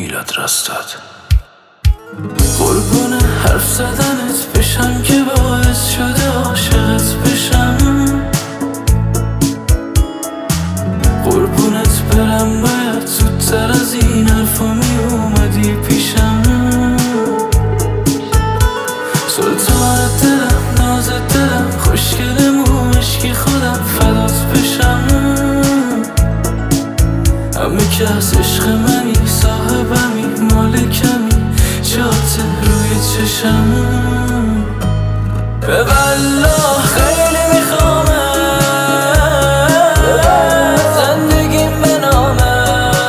میلاد راستاد. قربون حرف زدنت بشم که باعث شده عاشقت بشم، قربونت برم باید زودتر از این حرفا می اومدی پیشم. سلطان دلم، ناز دلم، خوشگلم و عشقی خودم فدات بشم. همه که از عشق منی، صاحبمی، مالکمی، جات روی چشم. به والله خیلی میخوامه زندگیم به نامه،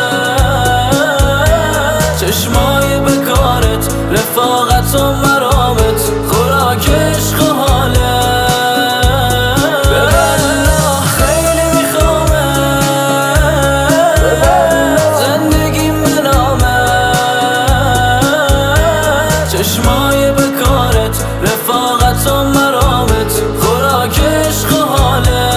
چشمای بکارت، رفاقت و مرامت، خوراک عشق و حاله. به والله خیلی میخوامه زندگیم به نامه، چشمای بکارت، رفاقت و مرامت، خوراک عشق و حاله.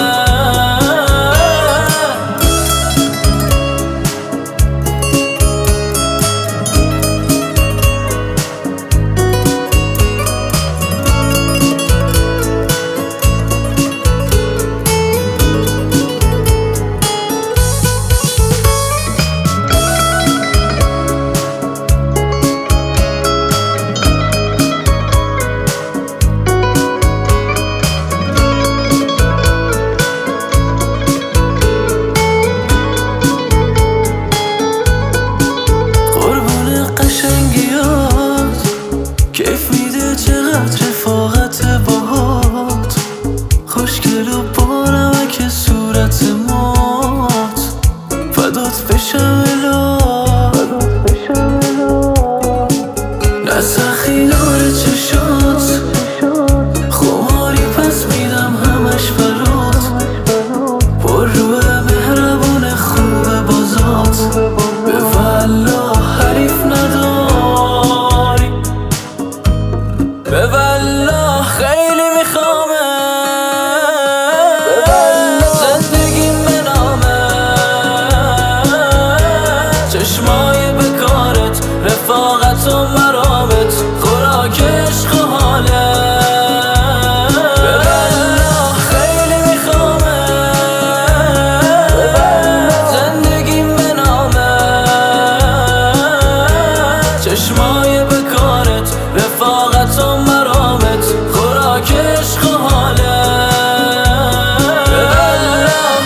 کیف میده چقدر رفاقت باهات، خوشگل و بانمک صورت مات، فدات بشم الهی نه سخیدار چشات، خماری پس میدم همش برات، پر روح مهربون خوب بازات. به والله حریف نداری، به والله خیلی میخوامه زندگیم به نامه، چشمای بکارت، رفاقت و مرامت، خوراک عشق و حاله. به والله خیلی میخوامه زندگیم به نامه، چشمای بکارت، رفاقت و مرامت، خوراک عشق و حاله. به والله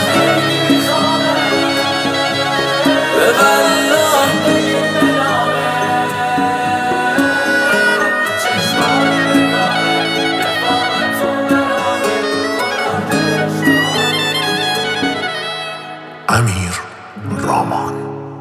به والله چشمای بکارت، رفاقت و مرامت، خوراک عشق و حاله. امیر رامان.